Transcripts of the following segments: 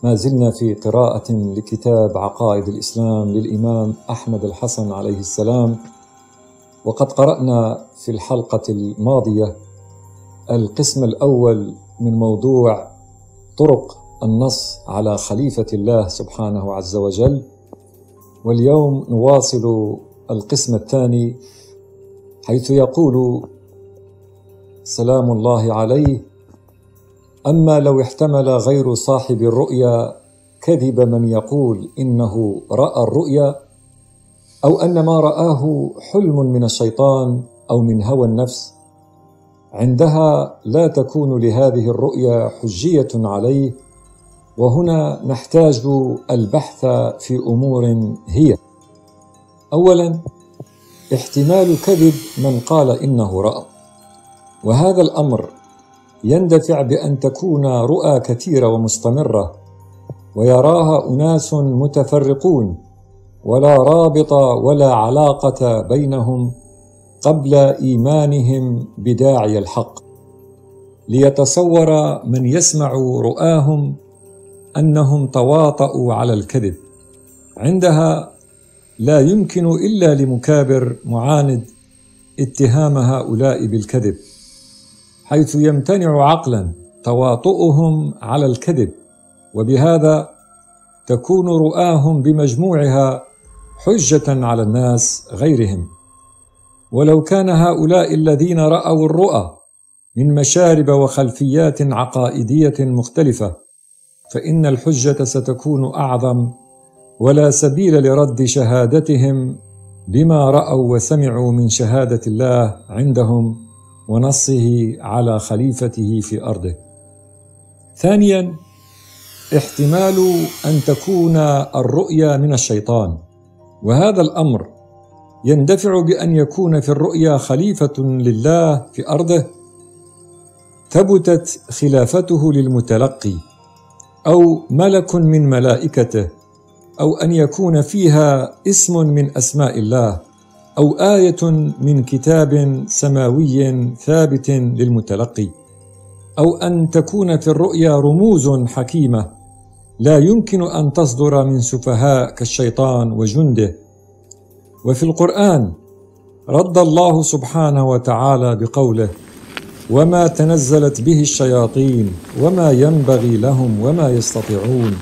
ما زلنا في قراءة لكتاب عقائد الإسلام للإمام أحمد الحسن عليه السلام، وقد قرأنا في الحلقة الماضية القسم الأول من موضوع طرق النص على خليفة الله سبحانه عز وجل، واليوم نواصل القسم الثاني حيث يقول سلام الله عليه: أما لو احتمل غير صاحب الرؤيا كذب من يقول إنه رأى الرؤيا، أو أن ما رآه حلم من الشيطان أو من هوى النفس، عندها لا تكون لهذه الرؤيا حجية عليه. وهنا نحتاج البحث في أمور هي: أولا، احتمال كذب من قال إنه رأى، وهذا الأمر يندفع بأن تكون رؤى كثيرة ومستمرة ويراها أناس متفرقون ولا رابط ولا علاقة بينهم قبل إيمانهم بداعي الحق، ليتصور من يسمع رؤاهم أنهم تواطؤوا على الكذب. عندها لا يمكن إلا لمكابر معاند اتهام هؤلاء بالكذب، حيث يمتنع عقلا تواطؤهم على الكذب، وبهذا تكون رؤاهم بمجموعها حجة على الناس غيرهم. ولو كان هؤلاء الذين رأوا الرؤى من مشارب وخلفيات عقائدية مختلفة فإن الحجة ستكون أعظم، ولا سبيل لرد شهادتهم بما رأوا وسمعوا من شهادة الله عندهم ونصه على خليفته في أرضه. ثانيا، احتمال أن تكون الرؤيا من الشيطان، وهذا الأمر يندفع بأن يكون في الرؤيا خليفة لله في أرضه ثبتت خلافته للمتلقي، أو ملك من ملائكته، أو أن يكون فيها اسم من أسماء الله، أو آية من كتاب سماوي ثابت للمتلقي، أو أن تكون في الرؤيا رموز حكيمة لا يمكن أن تصدر من سفهاء كالشيطان وجنده. وفي القرآن رد الله سبحانه وتعالى بقوله: وما تنزلت به الشياطين وما ينبغي لهم وما يستطيعون،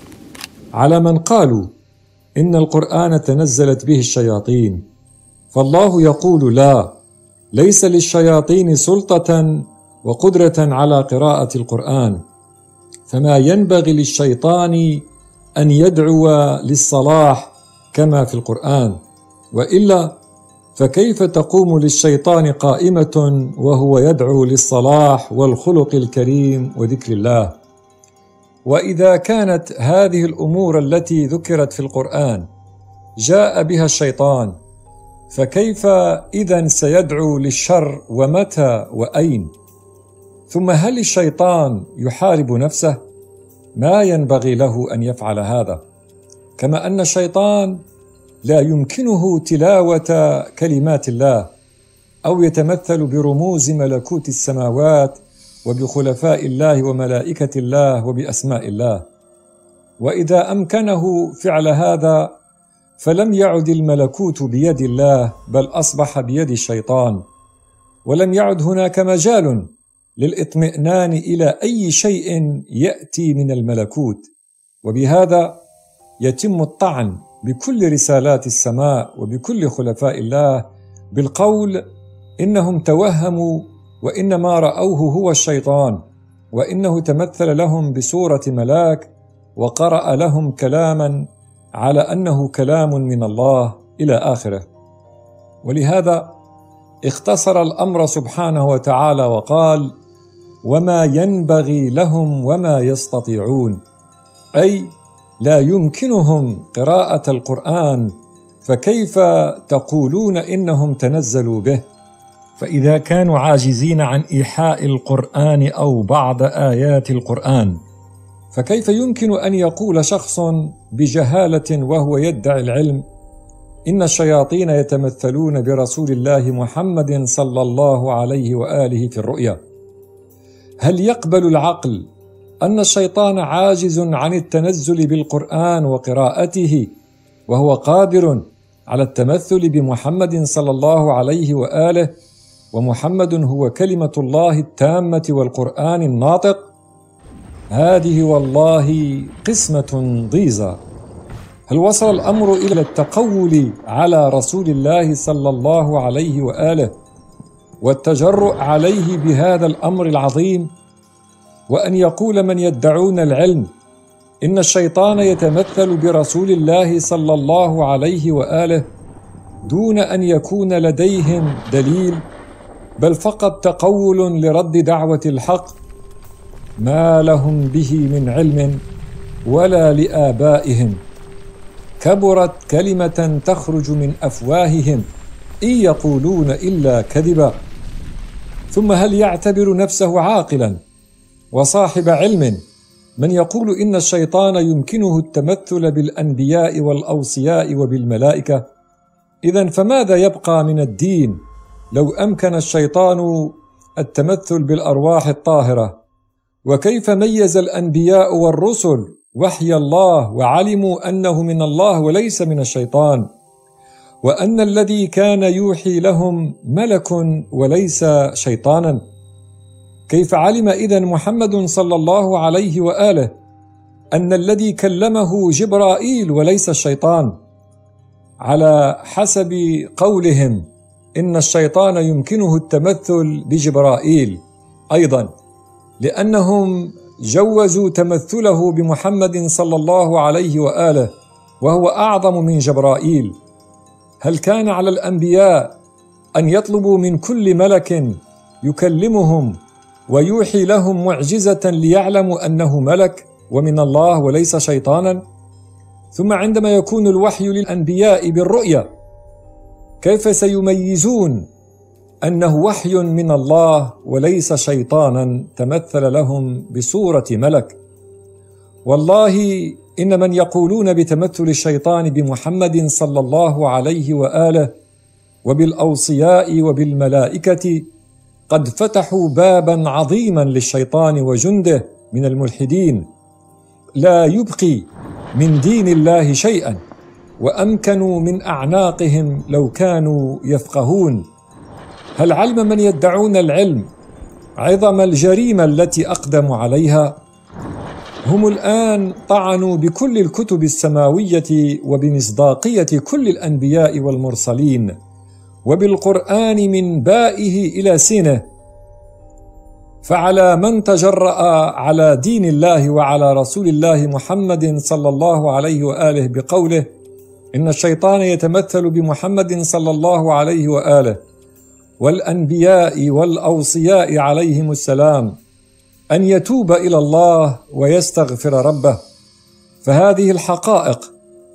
على من قالوا إن القرآن تنزلت به الشياطين، فالله يقول: لا، ليس للشياطين سلطة وقدرة على قراءة القرآن، فما ينبغي للشيطان أن يدعو للصلاح كما في القرآن، وإلا فكيف تقوم للشيطان قائمة وهو يدعو للصلاح والخلق الكريم وذكر الله؟ وإذا كانت هذه الأمور التي ذكرت في القرآن جاء بها الشيطان، فكيف إذن سيدعو للشر، ومتى وأين؟ ثم هل الشيطان يحارب نفسه؟ ما ينبغي له أن يفعل هذا، كما أن الشيطان لا يمكنه تلاوة كلمات الله أو يتمثل برموز ملكوت السماوات وبخلفاء الله وملائكة الله وبأسماء الله. وإذا أمكنه فعل هذا فلم يعد الملكوت بيد الله، بل أصبح بيد الشيطان، ولم يعد هناك مجال للإطمئنان إلى أي شيء يأتي من الملكوت. وبهذا يتم الطعن بكل رسالات السماء وبكل خلفاء الله بالقول إنهم توهموا، وإنما رأوه هو الشيطان، وإنه تمثل لهم بصورة ملاك وقرأ لهم كلاما على أنه كلام من الله إلى آخره. ولهذا اختصر الأمر سبحانه وتعالى وقال: وما ينبغي لهم وما يستطيعون، أي لا يمكنهم قراءة القرآن، فكيف تقولون إنهم تنزلوا به؟ فإذا كانوا عاجزين عن إيحاء القرآن أو بعض آيات القرآن، فكيف يمكن أن يقول شخص بجهالة وهو يدعي العلم إن الشياطين يتمثلون برسول الله محمد صلى الله عليه وآله في الرؤيا؟ هل يقبل العقل أن الشيطان عاجز عن التنزل بالقرآن وقراءته، وهو قادر على التمثل بمحمد صلى الله عليه وآله، ومحمد هو كلمة الله التامة والقرآن الناطق. هذه والله قسمة ضيزى. هل وصل الأمر إلى التقول على رسول الله صلى الله عليه وآله والتجرؤ عليه بهذا الأمر العظيم، وأن يقول من يدعون العلم إن الشيطان يتمثل برسول الله صلى الله عليه وآله دون أن يكون لديهم دليل، بل فقط تقول لرد دعوة الحق، ما لهم به من علم ولا لآبائهم، كبرت كلمة تخرج من أفواههم إن يقولون إلا كذبا. ثم هل يعتبر نفسه عاقلا وصاحب علم من يقول إن الشيطان يمكنه التمثل بالأنبياء والأوصياء وبالملائكة؟ إذن فماذا يبقى من الدين لو أمكن الشيطان التمثل بالأرواح الطاهرة؟ وكيف ميز الأنبياء والرسل وحي الله وعلموا أنه من الله وليس من الشيطان، وأن الذي كان يوحي لهم ملك وليس شيطانا؟ كيف علم إذن محمد صلى الله عليه وآله أن الذي كلمه جبرائيل وليس الشيطان؟ على حسب قولهم إن الشيطان يمكنه التمثل بجبرائيل أيضا، لأنهم جوزوا تمثله بمحمد صلى الله عليه وآله وهو أعظم من جبرائيل. هل كان على الأنبياء أن يطلبوا من كل ملك يكلمهم ويوحي لهم معجزة ليعلموا أنه ملك ومن الله وليس شيطانا؟ ثم عندما يكون الوحي للأنبياء بالرؤيا، كيف سيميزون أنه وحي من الله وليس شيطانا تمثل لهم بصورة ملك؟ والله إن من يقولون بتمثل الشيطان بمحمد صلى الله عليه وآله وبالأوصياء وبالملائكة قد فتحوا بابا عظيما للشيطان وجنده من الملحدين، لا يبقي من دين الله شيئا، وأمكنوا من أعناقهم لو كانوا يفقهون. هل علم من يدعون العلم عظم الجريمة التي أقدموا عليها؟ هم الآن طعنوا بكل الكتب السماوية وبمصداقية كل الأنبياء والمرسلين، وبالقرآن من بائه إلى سينه. فعلى من تجرأ على دين الله وعلى رسول الله محمد صلى الله عليه وآله بقوله إن الشيطان يتمثل بمحمد صلى الله عليه وآله والأنبياء والأوصياء عليهم السلام أن يتوب إلى الله ويستغفر ربه، فهذه الحقائق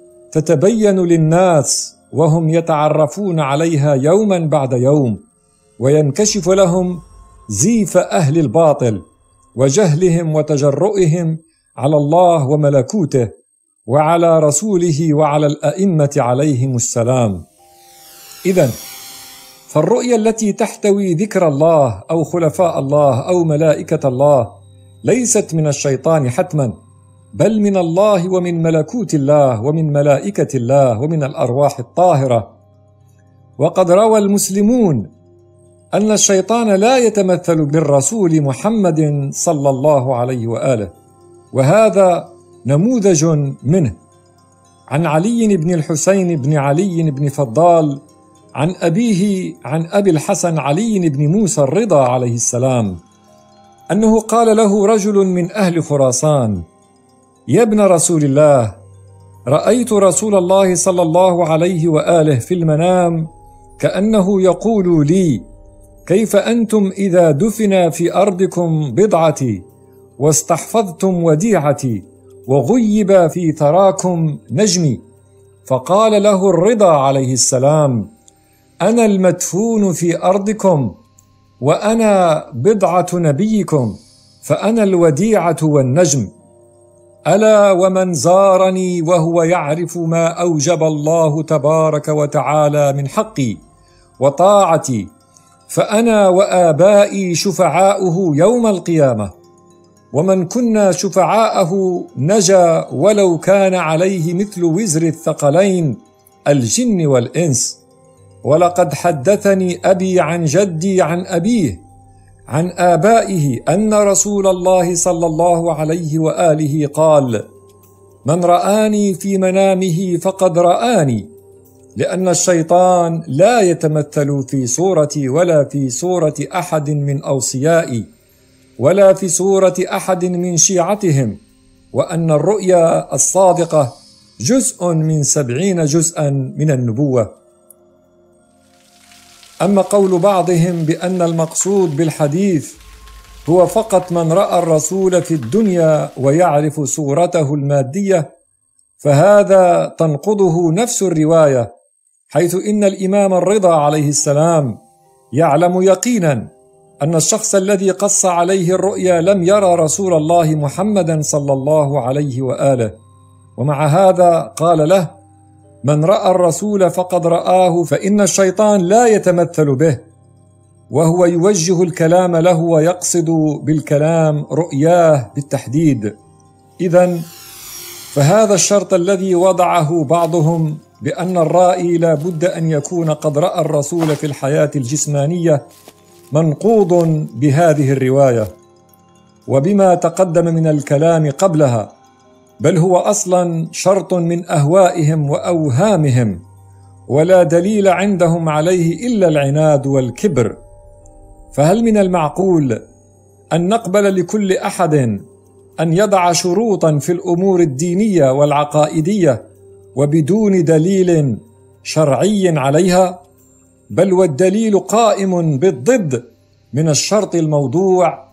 تتبين للناس وهم يتعرفون عليها يوما بعد يوم، وينكشف لهم زيف أهل الباطل وجهلهم وتجرؤهم على الله وملكوته وعلى رسوله وعلى الأئمة عليهم السلام. إذن فالرؤيا التي تحتوي ذكر الله أو خلفاء الله أو ملائكة الله ليست من الشيطان حتما، بل من الله ومن ملكوت الله ومن ملائكة الله ومن الأرواح الطاهرة. وقد روى المسلمون أن الشيطان لا يتمثل بالرسول محمد صلى الله عليه وآله، وهذا نموذج منه. عن علي بن الحسين بن علي بن فضال عن أبيه عن أبي الحسن علي بن موسى الرضا عليه السلام أنه قال له رجل من أهل خراسان: يا ابن رسول الله، رأيت رسول الله صلى الله عليه وآله في المنام كأنه يقول لي: كيف أنتم إذا دفن في أرضكم بضعتي واستحفظتم وديعتي وغيب في ثراكم نجمي؟ فقال له الرضا عليه السلام: أنا المدفون في أرضكم، وأنا بضعة نبيكم، فأنا الوديعة والنجم. ألا ومن زارني وهو يعرف ما أوجب الله تبارك وتعالى من حقي وطاعتي، فأنا وآبائي شفعاؤه يوم القيامة. ومن كنا شفعاءه نجا ولو كان عليه مثل وزر الثقلين الجن والإنس. ولقد حدثني أبي عن جدي عن أبيه عن آبائه أن رسول الله صلى الله عليه وآله قال: من رآني في منامه فقد رآني، لأن الشيطان لا يتمثل في صورتي ولا في صورة أحد من أوصيائي ولا في صورة أحد من شيعتهم، وأن الرؤيا الصادقة جزء من 70 جزءا من النبوة. أما قول بعضهم بأن المقصود بالحديث هو فقط من رأى الرسول في الدنيا ويعرف صورته المادية، فهذا تنقضه نفس الرواية، حيث إن الإمام الرضا عليه السلام يعلم يقينا أن الشخص الذي قص عليه الرؤيا لم يرى رسول الله محمدا صلى الله عليه وآله، ومع هذا قال له: من رأى الرسول فقد رآه، فإن الشيطان لا يتمثل به، وهو يوجه الكلام له ويقصد بالكلام رؤياه بالتحديد. إذن فهذا الشرط الذي وضعه بعضهم بأن الرائي لا بد أن يكون قد رأى الرسول في الحياة الجسمانية منقوض بهذه الرواية وبما تقدم من الكلام قبلها، بل هو أصلا شرط من أهوائهم وأوهامهم، ولا دليل عندهم عليه إلا العناد والكبر. فهل من المعقول أن نقبل لكل أحد أن يضع شروطا في الأمور الدينية والعقائدية وبدون دليل شرعي عليها؟ بل والدليل قائم بالضد من الشرط الموضوع.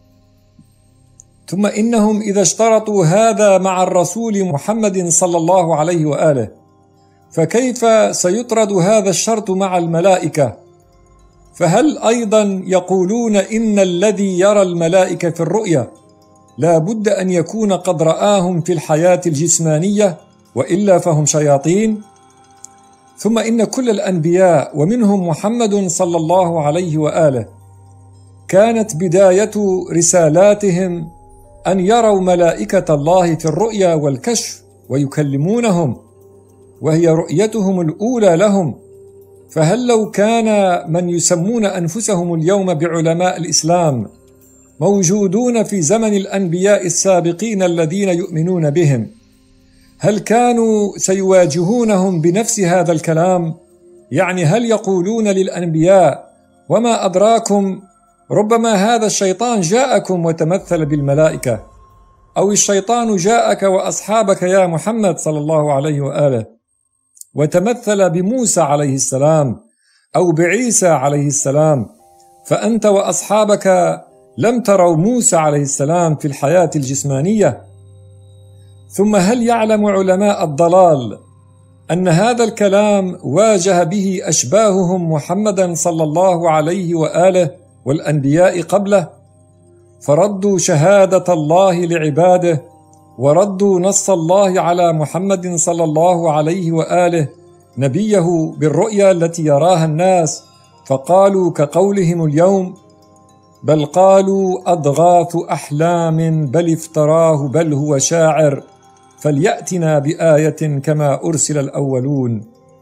ثم إنهم إذا اشترطوا هذا مع الرسول محمد صلى الله عليه وآله، فكيف سيطرد هذا الشرط مع الملائكة؟ فهل أيضا يقولون إن الذي يرى الملائكة في الرؤيا لا بد أن يكون قد رآهم في الحياة الجسمانية، وإلا فهم شياطين؟ ثم إن كل الأنبياء ومنهم محمد صلى الله عليه وآله كانت بداية رسالاتهم أن يروا ملائكة الله في الرؤيا والكشف ويكلمونهم، وهي رؤيتهم الأولى لهم. فهل لو كان من يسمون أنفسهم اليوم بعلماء الإسلام موجودون في زمن الأنبياء السابقين الذين يؤمنون بهم، هل كانوا سيواجهونهم بنفس هذا الكلام؟ يعني هل يقولون للأنبياء: وما أدراكم، ربما هذا الشيطان جاءكم وتمثل بالملائكة، أو الشيطان جاءك وأصحابك يا محمد صلى الله عليه وآله وتمثل بموسى عليه السلام أو بعيسى عليه السلام، فأنت وأصحابك لم تروا موسى عليه السلام في الحياة الجسمانية؟ ثم هل يعلم علماء الضلال أن هذا الكلام واجه به أشباههم محمدا صلى الله عليه وآله والأنبياء قبله، فردوا شهادة الله لعباده وردوا نص الله على محمد صلى الله عليه وآله نبيه بالرؤيا التي يراها الناس، فقالوا كقولهم اليوم: بل قالوا أضغاث أحلام بل افتراه بل هو شاعر فليأتنا بآية كما أرسل الأولون.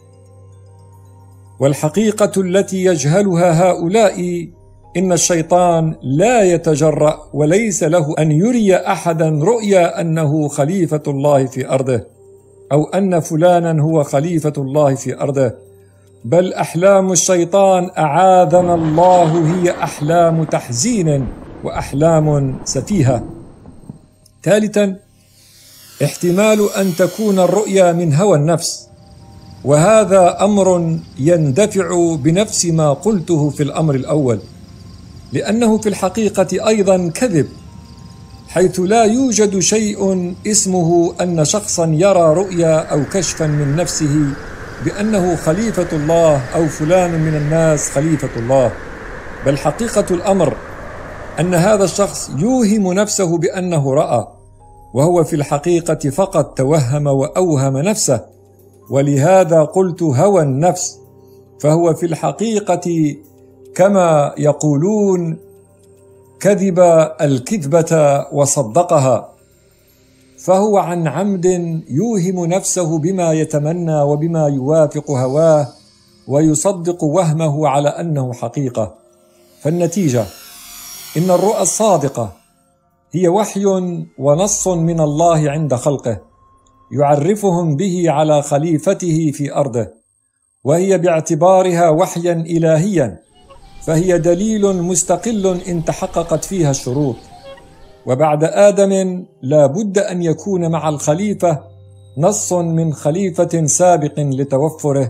والحقيقة التي يجهلها هؤلاء إن الشيطان لا يتجرأ وليس له أن يري أحدا رؤيا أنه خليفة الله في أرضه، أو أن فلانا هو خليفة الله في أرضه، بل أحلام الشيطان أعاذنا الله هي أحلام تحزين وأحلام سفيهة. ثالثا، احتمال أن تكون الرؤيا من هوى النفس، وهذا أمر يندفع بنفس ما قلته في الأمر الأول، لأنه في الحقيقة أيضا كذب، حيث لا يوجد شيء اسمه أن شخصا يرى رؤيا أو كشفا من نفسه بأنه خليفة الله أو فلان من الناس خليفة الله، بل حقيقة الأمر أن هذا الشخص يوهم نفسه بأنه رأى، وهو في الحقيقة فقط توهم وأوهم نفسه، ولهذا قلت هوى النفس، فهو في الحقيقة كما يقولون كذب الكذبة وصدقها، فهو عن عمد يوهم نفسه بما يتمنى وبما يوافق هواه ويصدق وهمه على أنه حقيقة. فالنتيجة إن الرؤى الصادقة هي وحي ونص من الله عند خلقه يعرفهم به على خليفته في أرضه، وهي باعتبارها وحيا إلهيا فهي دليل مستقل إن تحققت فيها الشروط. وبعد آدم لا بد أن يكون مع الخليفة نص من خليفة سابق لتوفره،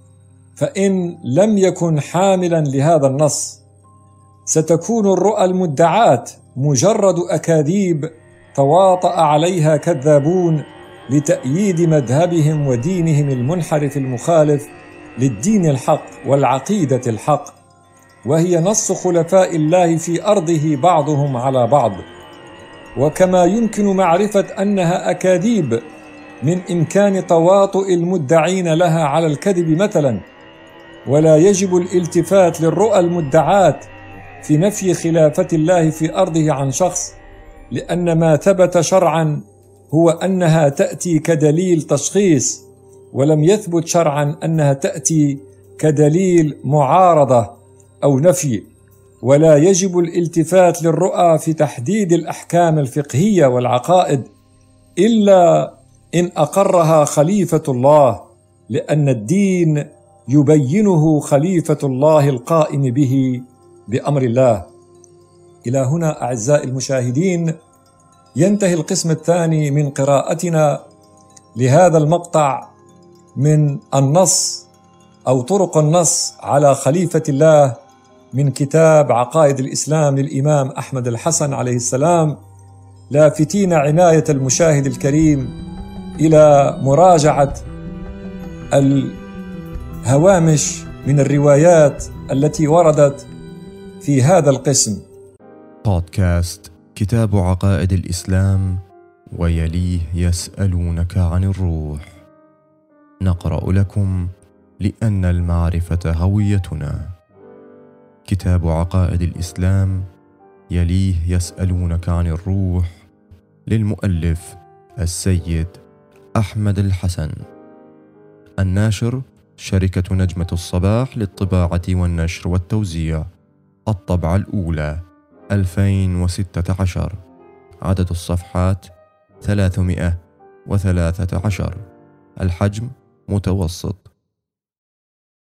فإن لم يكن حاملا لهذا النص ستكون الرؤى المدعاة مجرد أكاذيب تواطأ عليها كذابون لتأييد مذهبهم ودينهم المنحرف المخالف للدين الحق والعقيدة الحق، وهي نص خلفاء الله في أرضه بعضهم على بعض. وكما يمكن معرفة أنها أكاذيب من إمكان تواطؤ المدعين لها على الكذب مثلا، ولا يجب الالتفات للرؤى المدعاة في نفي خلافة الله في أرضه عن شخص، لأن ما ثبت شرعا هو أنها تأتي كدليل تشخيص، ولم يثبت شرعا أنها تأتي كدليل معارضة أو نفي. ولا يجب الالتفات للرؤى في تحديد الأحكام الفقهية والعقائد إلا إن أقرها خليفة الله، لأن الدين يبينه خليفة الله القائم به بأمر الله. إلى هنا أعزائي المشاهدين ينتهي القسم الثاني من قراءتنا لهذا المقطع من النص أو طرق النص على خليفة الله من كتاب عقائد الإسلام للإمام أحمد الحسن عليه السلام، لافتين عناية المشاهد الكريم إلى مراجعة الهوامش من الروايات التي وردت في هذا القسم. بودكاست كتاب عقائد الإسلام ويليه يسألونك عن الروح. نقرأ لكم لأن المعرفة هويتنا. كتاب عقائد الإسلام يليه يسألونك عن الروح، للمؤلف السيد أحمد الحسن. الناشر شركة نجمة الصباح للطباعة والنشر والتوزيع. الطبعة الأولى 2016. عدد الصفحات 313. الحجم متوسط.